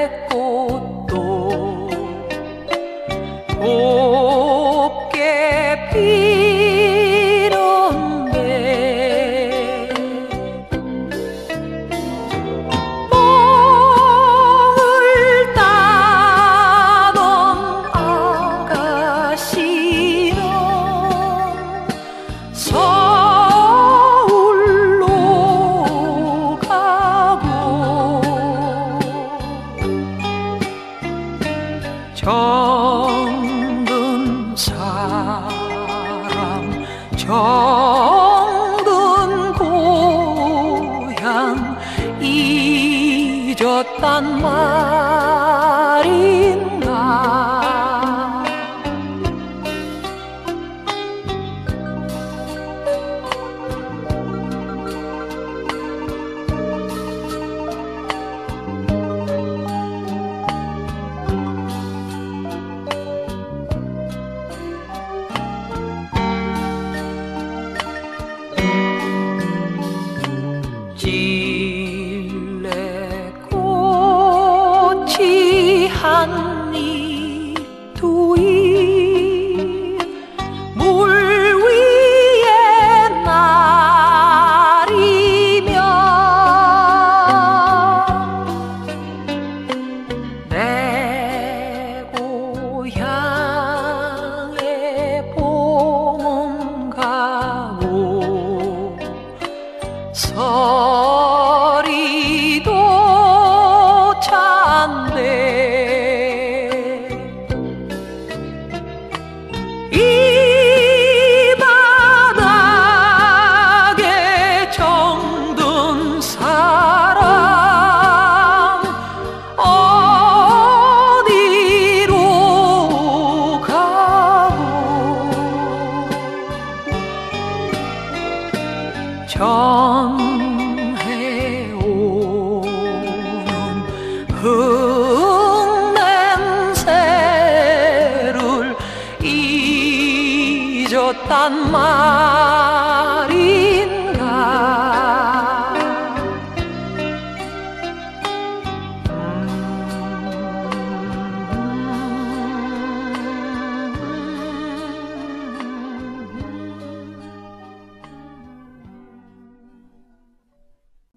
꽃도 곱게 피는데 멍을 따던 아가씨는 서울로 가고 정든 사람 정든 고향 잊었단 말인가. 질레꽃이 한잎 두잎 물 위에 날이면 내 고향에 봄은 가고 서리도 찬데 이 바닥에 정든 사람 어디로 가고 전해오는 흙냄새를 잊었단 말인가.